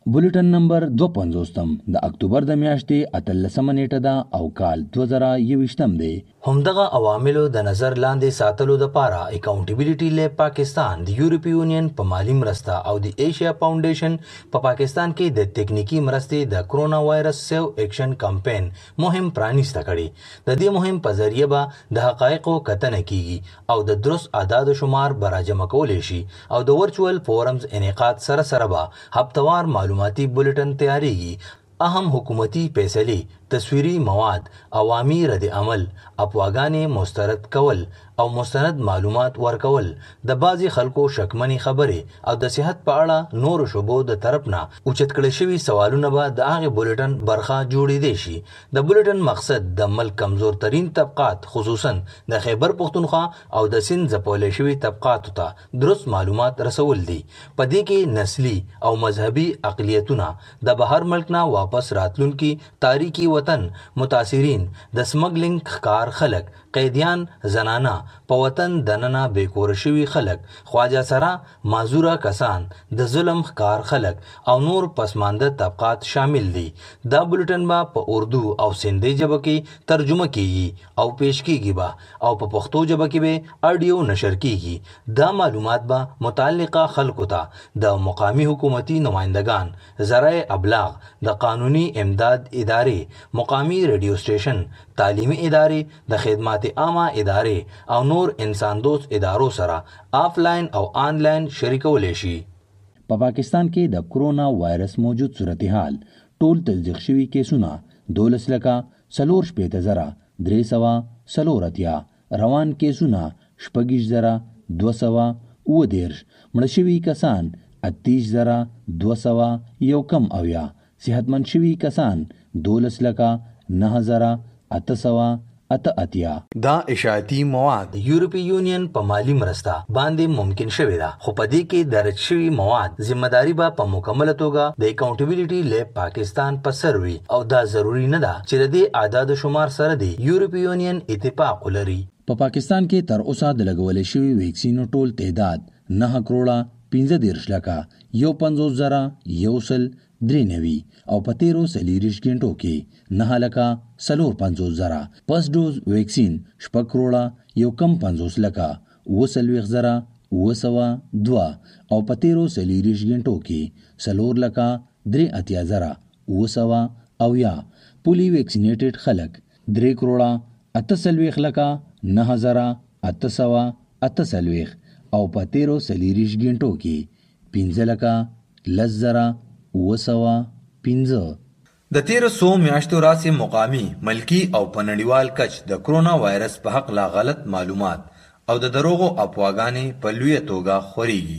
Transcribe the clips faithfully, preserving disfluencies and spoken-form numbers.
بولیټن نمبر دوه پنځوستم د اکتوبر د میاشتې اتلسمه نیټه ده او کال دوه زره یوویشتم دی. همدغه عواملو د نظر لاندې ساتلو دپاره اکاونټیبلیټي لیب پاکستان د یورپی یونین په مالی مرسته او د ایشیا فاونډیشن په پا پاکستان کې د تکنیکی مرستې د کرونا وایرس سیو ایکشن کمپین مهم پرانیسته کړي. د دې مهم په ذریعه به د حقایقو کتنه کیږي او د درست اعداد و شمار به راجمع کولی شي او د ورچوال فورمز انعقاد سره سره به هفتوار معلوماتي بولیټن تیاریږي. اهم حکومتي فیصلې، تصویري مواد، عوامي رد عمل، افواګانې مسترد کول او مستند معلومات ورکول، د بعضې خلکو شکمنې خبرې او د صحت په اړه نورو شعبو د طرف نه اوچت کړی شوي سوالونه به د هغې بولیټن برخه جوړېدی شي. د بولیټن مقصد د ملک کمزور ترین طبقات خصوصا د خیبر پښتونخوا او د سند ځپولی شوي طبقاتو ته درست معلومات رسول دي. په دې کې نسلي او مذهبي اقلیتونه، د بهر ملک نه واپس راتلونکي تاریخي وطن متاثرین، د سمګلینګ ښکار خلک، قیدیان، زنانه، په وطن دننه بیکور شوي خلک، خواجه سره معذوره کسان، د ظلم ښکار خلک او نور پسمانده طبقات شامل دي. دا بولیټن به په اردو او سندي ژبه کې ترجمه کیږي او پیش کیږي به او په پښتو ژبه کې به اډیو نشر کیږي. دا معلومات به متعلقه خلکو ته د مقامی حکومتي نمائندگان، ذرایع ابلاغ، د قانوني امداد ادارې، مقامی ریډیو سټیشن، تعلیمي ادارې، د خدمات عامه ادارې او نور انسان دوست ادارو سره آفلاین او آنلاین شریکولی شي. په پاکستان کې د کرونا وایرس موجود صورتحال ټول تصدیق شوي کیسونه دولس لکه څلور شپېته زره درې سوه څلور اتیا، روان کیسونه شپږ زره دوه سوه اووه دېرش، مړه شوي کسان اتیس زره دوه سوه یو کم اویا، صحتمند شوي کسان دولس لکه نهه زره اته سوه اته اتیا. دا اشاعتي مواد د یورپی یونین په مالی مرسته باندې ممکن شوې ده، خو په دې کې درج شوي مواد ذمہداري به په مکمله توګه د اکاونټیبلیټي لیب پاکستان په سر وي او دا ضروري نه ده چې د دې اعداد شمار سره د یورپی یونین اتفاق ولري. په پاکستان کې تر اوسه د لګولې شوي ویکسینو ټول تعداد نه کروڑه پنځه دېرش لکه یو پنځوس زره یو سل درې نوي او په تیرو څلېرویشت غنټو کې نهه لکه څلور پنځوس زره، پس ډوز ویکسین شپږ کروڑه یو کم پنځوس لکه اوه څلوېښت زره اوه سوه دوه او په تیرو څلېرویشت غنټو کې څلور لکه درې اتیا زره اوه سوه اویا، پولي ویکسینیټډ خلک درې کروڑه اته څلوېښت لکه نهه زره اته سوه اته څلوېښت او په تیرو څلېرویشت غنټو کې پنځه لکه لس زره اوه سوه پنځه. د تیرو څو میاشتو راهیسې مقامي، ملکي او په نړیوال کچ د کرونا وایرس په هکله غلط معلومات او د دروغو افواګانې په لویه توګه خورېږي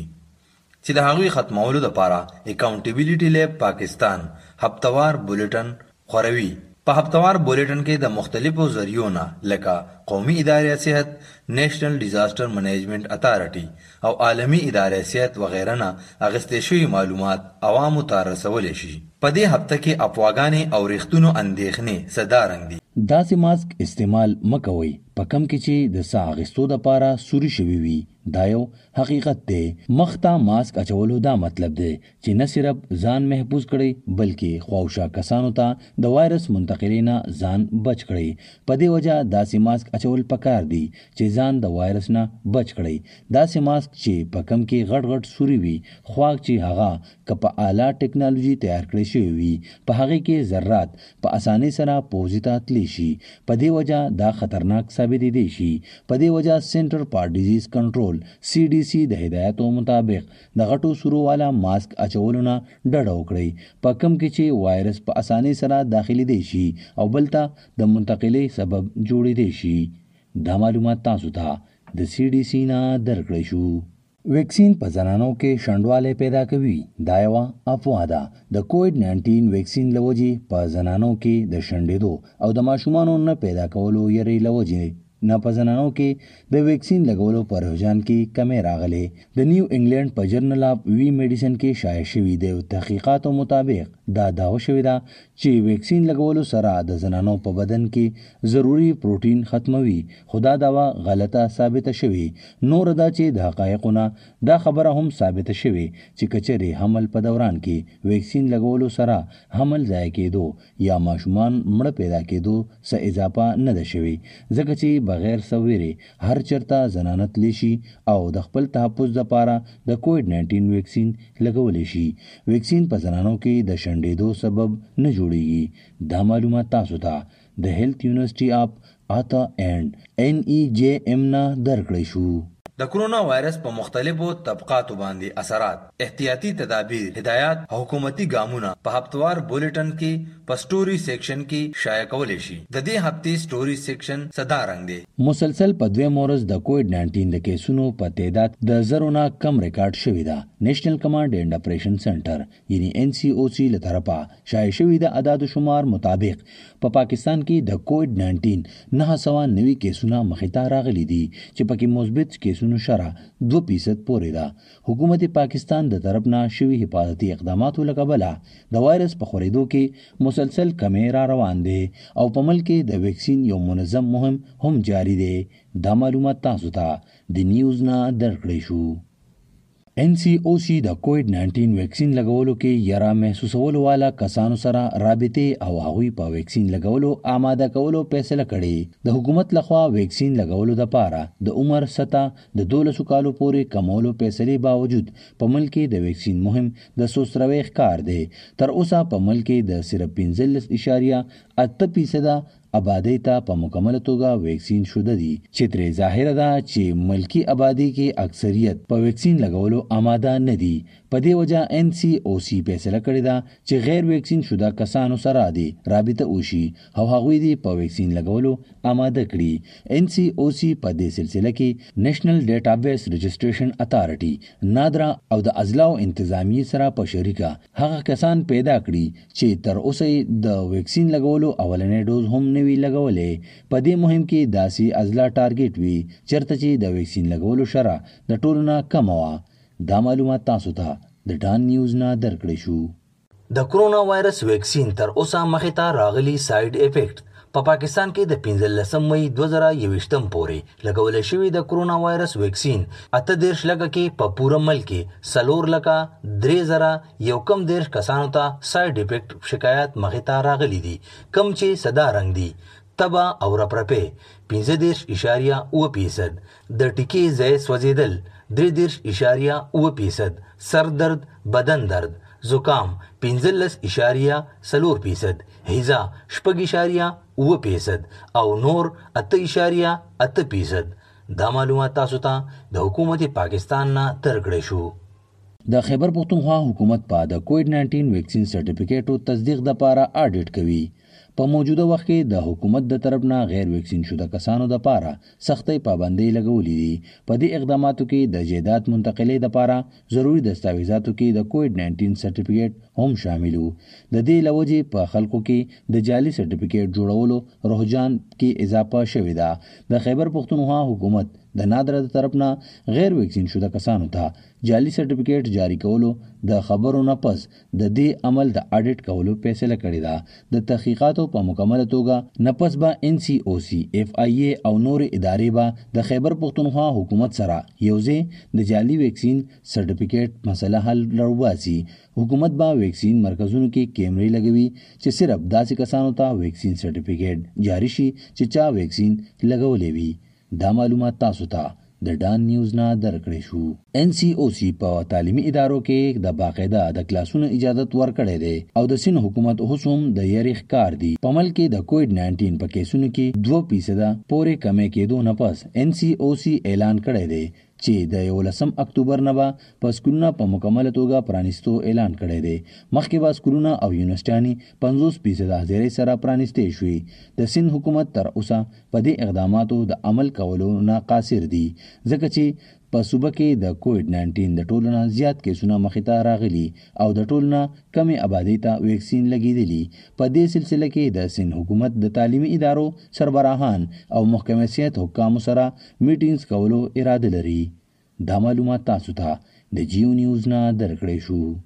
چې د هغوی ختمولو دپاره اکاونټیبلیټي لیب پاکستان هفتوار بولیټن خوروي. په هفتوار بولیټن کې د مختلفو ذریعو نه لکه قومي ادارې صحت، نیشنل ډیزاسټر منیجمنٹ اتھارټي او عالمي ادارې صحت وغیره نه اخیستې شوي معلومات عوامو ته رسولی شي. په دې هفته کې افواګانې او ریښتونو اندېښنې څه دارنګ دي. داسې ماسک استعمال مه کوئ په کم کې چې د ساه اخیستو دپاره سوري شوي وي. دا یو حقیقت دی. مخ ته ماسک اچولو دا مطلب دی چې نه صرف ځان محفوظ کړئ بلکې خواوشا کسانو ته د وایرس منتقلۍ نه ځان بچ کړئ. په دې وجه داسې ماسک اچول پکار دي چې ځان د وایرس نه بچ کړئ. داسې ماسک چې په کم کې غټ غټ سوري وي، خواږ چې هغه که په اعلی ټیکنالوژي تیار کړی شوي وي، په هغې کې ذرات په اسانۍ سره پوزې ته تللی شي. په دې وجه دا خطرناک ثابتېدی شي. په دې وجه سینټر فار ډیزیز کنټرول سی ډي سی د هدایتو مطابق د غټو سورو والا ماسک اچولو نه ډډه وکړئ په کم کې چې وایرس په اسانۍ سره داخلېدی شي او بل ته د منتقلۍ سبب جوړېدی شي. دا معلومات تاسو ته د سی ډي سی نه درکړی شو. ویکسین په زنانو کې شنډوالی پیدا کوي. دا یوه افوا ده. د کووډ ناینټین ویکسین له وجې په زنانو کې د شنډېدو او د ماشومانو نه پیدا کولو یرې له وجې نه په زنانو کې د ویکسین لګولو په رجحان کې کمی راغلی. د نیو انګلینډ په جرنل آف وی میډیسن کې شایع شوي د تحقیقاتو مطابق دا داوا شوې ده چې ویکسین لګولو سره د زنانو په بدن کې ضروری پروټین ختموي، خو دا داوا غلطه ثابته شوې. نور دا چې د حقایقو نه دا خبره هم ثابته شوې چې کچېرې حمل په دوران کې ویکسین لګولو سره حمل ضایع کېدو یا ماشومان مړه پیدا کېدو څه اضافه نه ده شوې، ځکه چې بغیر سویرې هر چرته زنانه تلی شي او د خپل تحفظ لپاره د کووډ ناینټین ویکسین لګولی شي. ویکسین په زنانو کې د شنډېدو سبب نه جوړیږي. دا معلومات تاسو ته د هیلث یونیورسيټي اف آتا اینڈ این ای جے ایم نه درکړی شو. د کرونا وایرس په مختلفو طبقاتو باندې اثرات، احتیاطي تدابیر، هدایات او حکومتي ګامونه په هفتوار بولټن کې په سټوري سیکشن کې شایع کولی شي. د دې هفتې سټوري سیکشن صدا رنګ دی. مسلسل په دویم ورځ د کووډ ناینټین د کیسونو په تعداد د زرو نه کم ریکارډ شوی ده. نیشنل کمانډ اینډ اپریشن سنټر یعنی ان سی او سی له طرفه شایع شوی د اعداد شمار مطابق په پا پاکستان کې د کووډ ناینټین نه سوه نوي کیسونه مخې ته راغلي دي چې پکې مثبت کیسونه شرح دو فیصد پورې ده. حکومت پاکستان د طرف نه شوي حفاظتي اقداماتو له کبله د وایرس په خورېدو کې مسلسل کمی را روان دی او په ملک کې د ویکسین یو منظم مهم هم جاری دی. دا معلومات تاسو ته د نیوز نه درکړی شو. ان سی او سی د کووډ ناینټین ویکسین لګولو کې یرا محسوسولو والا کسانو سره رابطې او هغوی په ویکسین لګولو آماده کولو فیصله کړې. د حکومت لخوا ویکسین لګولو دپاره د عمر سطح د دولسو کالو پورې کمولو فیصلې باوجود په ملک کې د ویکسین مهم د سوسروي ښکار دی. تر اوسه په ملک کې د صرف پنځلس اشاریه اته فیصده آبادی ته په مکمله توګه ویکسین شوده دي، چې ترې ظاهره ده چې ملکی آبادی کې اکثریت په ویکسین لګولو آماده نه دي. په دې وجه ان سی او سی فیصله کړې ده چې غیر ویکسین شوده کسانو سره دي رابطه وشي او هغوی دي په ویکسین لګولو آماده کړي. ان سی او سی په دې سلسله کې نیشنل ډیټابیس رجسټریشن اتارټي نادرا او د اضلاع انتظامیې سره په شریکه هغه کسان پیدا کړي چې تر اوسه د ویکسین لګولو اولنې ډوز هم نه وي لګولې. په دې مهم کې داسې اضلاع ټارګټ وي چېرته چې د ویکسین لګولو شرح د ټولو نه کمه وه. دا معلومات تاسو ته د ډان نیوز نه درکړی شو. د کرونا وایرس ویکسین تر اوسه مخې ته راغلي سایډ افیکټ په پاکستان کې د پنځلسم مئی دوه زره یوویشتم پورې لګولی شوي د کرونا وایرس ویکسین اته دېرش لکه کې په پوره ملک کې څلور لکه درې زره یو کم دېرش کسانو ته سایډ افیکټ شکایات مخې ته راغلي دي، کم چې سدا رنګ دي. تبه او رپرپې پنځه دېرش اشاریه اوه فیصد، د ټیکې ځای سوځېدل درې دېرش اشاریه اوه فیصد، سر درد، بدن درد، زکام پنځلس اشاریه څلور فیصد، هیزا شپږ اشاریه اوه فیصد او نور اته اشاریه اته فیصد. دا معلومات تاسو ته د حکومت پاکستان نه درکړی شو. د خیبر پختونخوا حکومت په د کووډ ناینټین ویکسین سرټیفیکیټو تصدیق دپاره اډیټ کوي. په موجوده وخت کې د حکومت د طرف نه غیر ویکسین شوده کسانو دپاره سختۍ پابندۍ لګولې دي. په دې اقداماتو کې د جایداد منتقلۍ دپاره ضروري دستاویزاتو کې د کووډ ناینټین سرټیفیکیټ هم شامل وو. د دې له وجې په خلکو کې د جعلي سرټیفیکیټ جوړولو رجحان کې اضافه شوې ده. د خیبر پختونخوا حکومت د نادره د طرف نه غیر ویکسین شوده کسانو ته جعلي سرټیفیکیټ جاری کولو د خبرو نه پس د دې عمل د اډیټ کولو فیصله کړې ده. د تحقیقاتو په مکمله توګه نه پس به ان سی او سی، اف آی ای او نورې ادارې به د خیبر پختونخوا حکومت سره یوځای د جعلي ویکسین سرټیفیکیټ مسله حل راوباسي. حکومت به ویکسین مرکزونو کې کیمرې لګوي چې صرف داسې کسانو ته ویکسین سرټیفیکیټ جاری شي چې چا ویکسین لګولې وي. دا معلومات تاسو ته د ډان نیوز نه درکړی شو. ان سی او سی په تعلیمي ادارو کې د باقاعده د کلاسونو اجازت ورکړی دی او د سین حکومت اوس هم د یری ښکار دی. په ملک کې د کووډ ناینټین په کیسونو کې دوه فیصده پورې کمی کېدو نه پس ان سی او سی اعلان کړی دی چې د یولسم اکتوبر نه به په سکولونه په مکمله توګه پرانیستو اعلان کړی دی. مخکې به سکولونه او یونیورسټیانې پنځوس فیصده حاضرۍ سره پرانیستې شوي. د سند حکومت تر اوسه په دې اقداماتو د عمل کولو نه قاصر دي، ځکه چې په صوبه کې د کووډ ناینټین د ټولو نه زیات کیسونه مخې ته راغلي او د ټولو نه کمې آبادۍ ته ویکسین لګېدلي. په دې سلسله کې د سند حکومت د تعلیمي ادارو سربراهان او محکمه صحت حکامو سره میټینګز کولو اراده لري. دا معلومات تاسو ته د جیو نیوز نه درکړی شو.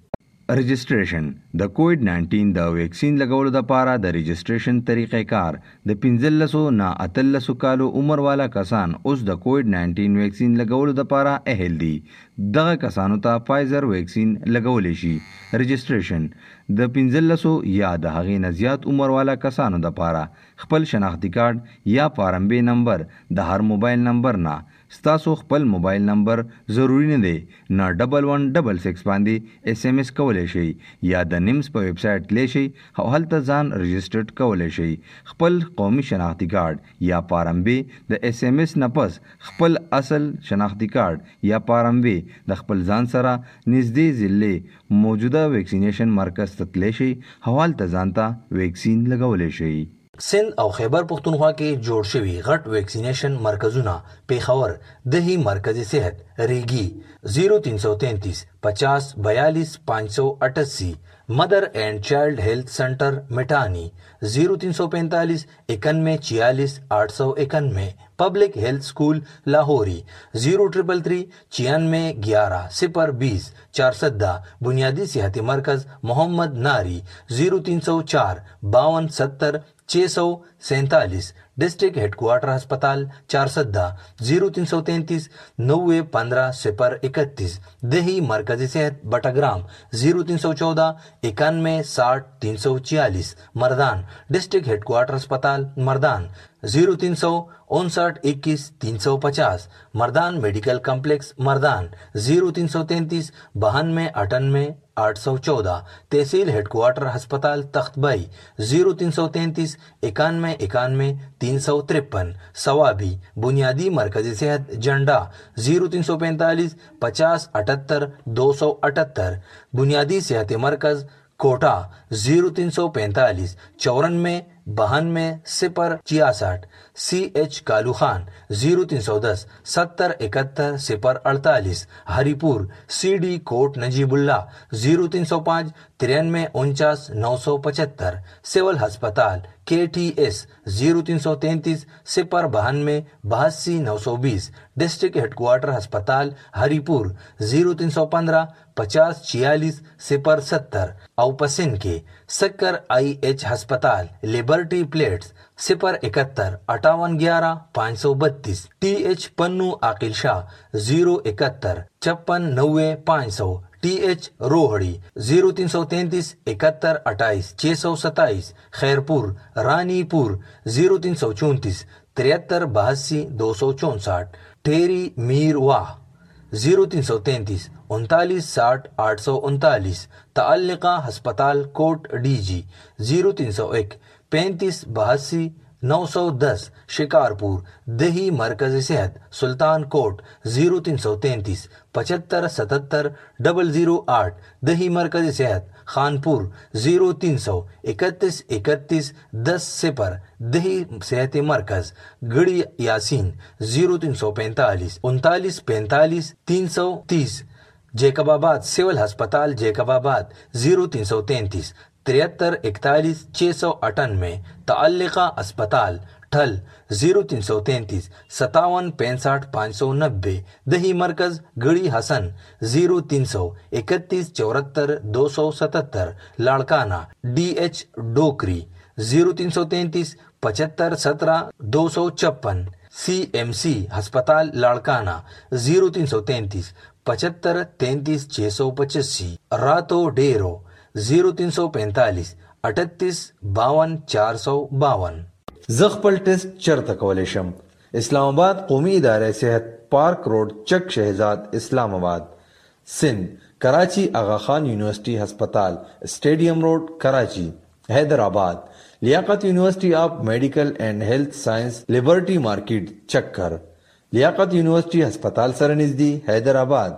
رجسټریشن د کووډ نایन्ټین د ویکسین لګولو لپاره د رجسټریشن طریقې کار د پنځلسو نه اتلسو کالو عمر والا کسان اوس د کووډ نایन्ټین ویکسین لګولو لپاره اهل دي. دغه کسانو ته فایزر ویکسین لګولی شي. رجسټریشن د پنځلسو یا د هغې نه زیات عمر والا کسانو لپاره خپل شناختی کارت یا فارم بی نمبر د هر موبایل نمبر نه ستاسو خپل موبایل نمبر ضروری نه دی نه ډبل ون ډبل سکس باندې اس ام اس کولی شئ یا د نیمز په ویب سایټ تللی شئ او هلته ځان رجسټرډ کولی شئ. خپل قومي شناختی کارت یا فارم بی د اس ام اس نه پس خپل اصل شناختی کارت یا فارم بی د خپل ځان سره نږدې ضلع موجوده ویکسینیشن مرکز ته تللی شئ او هلته ځان ته ویکسین لګولی شئ. سند او خیبر پختونخوا کې جوړ شوي غټ ویکسینیشن مرکزونه پیښور دهی مرکزی صحت ریگی زیرو تین سو تینتیس پچاس بیالیس پانچ سو اٹھاسی مدر اینڈ چائلڈ ہیلتھ سینٹر مٹانی زیرو تین سو پینتالیس اکانوے چھیالیس آٹھ سو اکانوے پبلک ہیلتھ اسکول لاہوری زیرو ٹریپل تھری چھیانوے گیارہ صفر بیس چارسدہ بنیادی صحتی مرکز محمد ناری زیرو تین سو چار باون ستر چھ سو سینتالیس ڈسٹرکٹ ہیڈ کوارٹر ہسپتال چارسدہ زیرو تین سو تینتیس نوے پندرہ صفر اکتیس دہی مرکزی صحت بٹاگرام زیرو تین سو چودہ اکانوے ساٹھ تین سو چھیالیس مردان ڈسٹرکٹ ہیڈ کوارٹر ہسپتال مردان زیرو تین سو انسٹھ اکیس تین سو پچاس مردان میڈیکل کمپلیکس مردان زیرو تین سو تینتیس بہانوے اٹھانوے آٹھ سو چودہ تحصیل ہیڈ کوارٹر ہسپتال تخت بائی زیرو تین سو تینتیس اکانوے اکانوے تین سو ترپن ثوابی بنیادی مرکزی صحت جنڈا زیرو تین سو پینتالیس پچاس اٹھتر دو سو اٹھتر بنیادی صحت مرکز کوٹا زیرو تین سو پینتالیس چورانوے بہانوے صفر چھیاسٹھ سی ایچ کالو خان زیرو تین سو دس ستر اکہتر صفر اڑتالیس ہری پور سی ڈی کوٹ نجیب اللہ زیرو تین سو پانچ ترانوے انچاس نو سو پچہتر سول ہسپتال کے ٹی ایس زیرو تین سو تینتیس صفر بہانوے بہاسی نو سو بیس ڈسٹرکٹ ہیڈ کوارٹر ہسپتال ہری پور زیرو تین سو پندرہ پچاس چھیالیس صفر ستر اوپسن کے سکر آئی ایچ ہسپتال Liberty plates सिपर इकहत्तर अट्ठावन ग्यारह पाँच सौ बत्तीस टी एच पन्नू आकिल शाह जीरो इकहत्तर छप्पन नब्बे पाँच सौ टी एच रोहड़ी जीरो तीन सौ तैंतीस इकहत्तर अट्ठाईस छः सौ सत्ताईस खैरपुर रानीपुर जीरो तीन सौ चौंतीस तिहत्तर बहासी दो सौ चौंसठ टेरी मीर वाह जीरो तीन सौ तैंतीस उनतालीस साठ आठ सौ उनतालीस ताल्लिका अस्पताल कोट डीजी जीरो तीन सौ एक पैंतीस बहासी नौ सौ दस शिकारपुर दही मरकजी सेहत सुल्तान कोट जीरो तीन सौ तैंतीस पचहत्तर सतहत्तर डबल जीरो आठ दही मरकजी सेहत खानपुर जीरो तीन सौ इकतीस इकतीस दस सिपर दही सेहती मरकज गड़ी यासीन जीरो तीन सौ पैंतालीस उनतालीस पैंतालीस तीन सौ तीस जैकबाबाद सिविल अस्पताल जैकबाबाद जीरो तीन सौ तैंतीस तिहत्तर इकतालीस छः सौ अट्ठानवे ताल्लिका अस्पताल ठल जीरो तीन सौ तैंतीस सत्तावन पैंसठ पाँच सौ नब्बे दही मरकज गड़ी हसन जीरो तीन सौ इकतीस चौहत्तर दो सौ सतहत्तर Larkana D H Dokri zero तीन सौ तैंतीस पचहत्तर सत्रह दो सौ छप्पन सी एम सी अस्पताल लाड़काना जीरो तीन सौ तैंतीस पचहत्तर तैंतीस छः सौ पचासी रातो डेरो जीरो तीन सौ पैंतालीस अठतीस बावन चार सौ बावन زغپل ټیسټ چرته کولی شم؟ اسلام آباد قومي اداره صحت پارک روډ چک شهزاد اسلام آباد سندھ کراچی آغا خان یونیورسٹی ہسپتال اسٹیڈیم روڈ کراچی حیدرآباد لیاقت یونیورسٹی آف میڈیکل اینڈ ہیلتھ سائنس लिबर्टी मार्केट चक्कर लियाकत यूनिवर्सिटी अस्पताल सर नजदी Hyderabad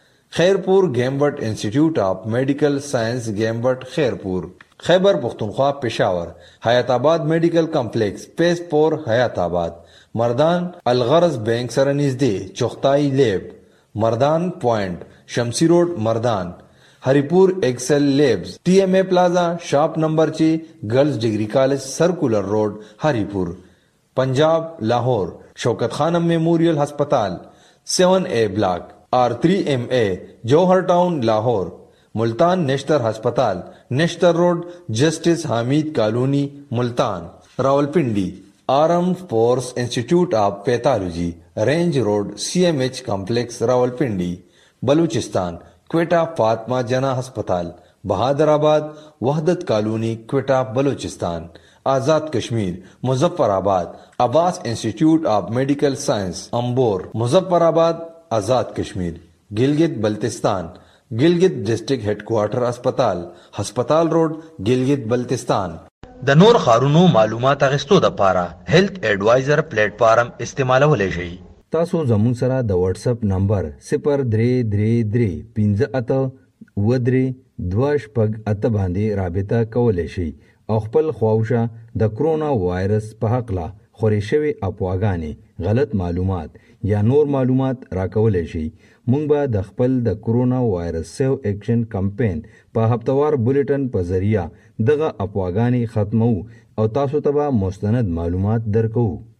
Khairpur Gambat institute of medical science Gambat Khairpur Khyber Pakhtunkhwa Peshawar Hayatabad medical complex पेसपोर हयाताबाद मर्दान अलगरज बैंक सर नजदी चौखताई lab Mardan point Shamsi road Mardan Haripur Excel labs TMA plaza shop number ची girls degree college circular road Haripur Punjab Lahore Shaukat Khanum memorial अस्पताल seven A block R three M A Johar town Lahore Multan नेशतर हस्पताल, Nishtar road, justice Hamid colony, Multan. Rawalpindi, armed force institute of pathology, range road, C M H complex, Rawalpindi. Balochistan, Quetta Fatima Jinnah अस्पताल, Bahadurabad, Wahdat colony, Quetta, Balochistan. Azad Kashmir, Muzaffarabad, Abbas institute of medical science, Ambore, Muzaffarabad, Azad Kashmir. Gilgit Baltistan, Gilgit district headquarter अस्पताल, हस्पताल रोड, गिलगित बल्तिस्तान। د نور خارونو معلومات اغستو د پاره هیلث ایڈوایزر پلیټ فارم استعمالولای شئ. تاسو زموږ سره د واتس اپ نمبر صفر درې درې درې پنځه اته اوه درې دوه شپږ اته باندې رابطه کولی شئ او خپل خواوشه د کرونا وایرس په هکله خورې شوې افواګانې، غلط معلومات یا نور معلومات راکولی شئ. موږ به د خپل د کرونا وایرس سیو ایکشن کمپین په هفتوار بولیټن په ذریعه دغه افواګانې ختمو او تاسو ته به مستند معلومات درکوو.